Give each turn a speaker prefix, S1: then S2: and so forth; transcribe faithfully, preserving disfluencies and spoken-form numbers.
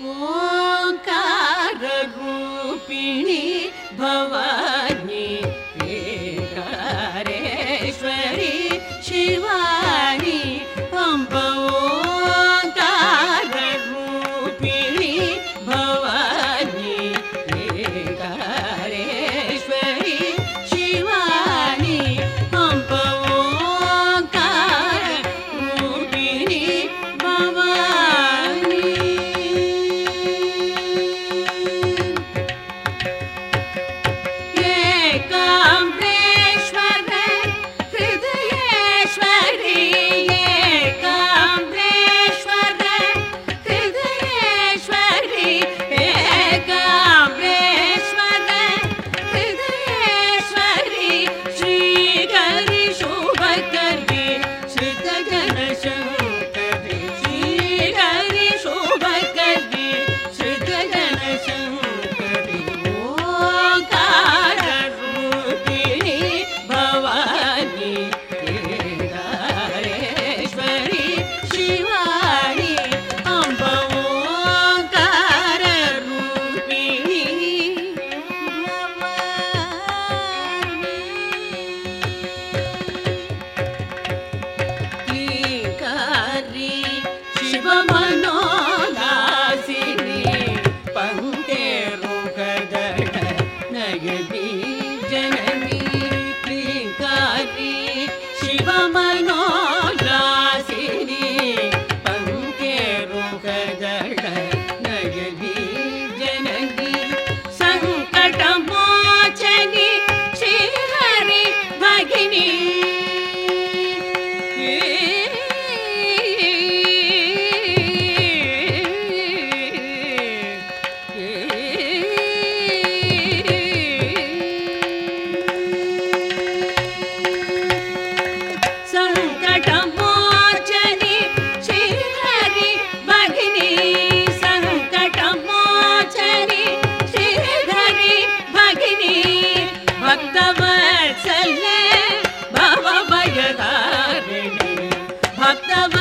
S1: ಓಂಕಾರ ರೂಪಿಣಿ ಭವಾನಿ ಏಕಾರೇಶ್ವರಿ ಶಿವಾನಿ ಪಂಪ ಓಂಕಾರ ರೂಪಿಣಿ ಭವಾನಿ ಏಕಾರೇಶ್ವರಿ ಶಿವಾನಿ ಪಂಪ ಓಂಕಾರ ರೂಪಿಣಿ ಭವಾನಿ ಏಕಾಂಬರೇಶ್ವರ ಹೃದಯೇಶ್ವರಿ ಏಕಾಂಬರೇಶ್ವರ ಹೃದಯೇಶ್ವರಿ ಏಕಾಂಬರೇಶ್ವರ ಹೃದಯೇಶ್ವರಿ ಶ್ರೀಗರಿ ಶುಭಕರಿ ಶ್ರಿತಜನ ಶಂಕರಿ ಶ್ರೀಗರಿ ಶುಭಕರಿ ಶ್ರಿತಜನ ಶಂಕರಿ ಓಂಕಾರ ರೂಪಿಣಿ ಭವಾನಿ ಏಕಾರೇಶ್ವರಿ ಶಿವಾನಿ ಅಂಬ ಓಂಕಾರ ರೂಪಿಣಿ ಶ್ರೀಕಾರಿ ಶಿವ ಮನೋದಾಸಿನಿ ಪಂಕೇರು ಗದಡ ನಯನಿ ಜನನಿ ಶ್ರೀಕಾರಿ ಶಿವ ಮನೋದಾಸಿನಿ ಪಂಕೇರು ಗದಡ ನಯನಿ ಜನನಿ ಸಂಕಟ ಮೋಚನಿ ಶ್ರೀಹರಿ ಭಗಿನಿ ಸಂಕಟ ಮೋಚನಿ ಶ್ರೀಹರಿ ಭಗಿನಿ ಸಂಕಟ ಮೋಚನಿ ಶ್ರೀಹರಿ ಭಗಿನಿ ಭಕ್ತವತ್ಸಲೆ ಭವ ಭಯದಾರಿಣಿ ಭಕ್ತವ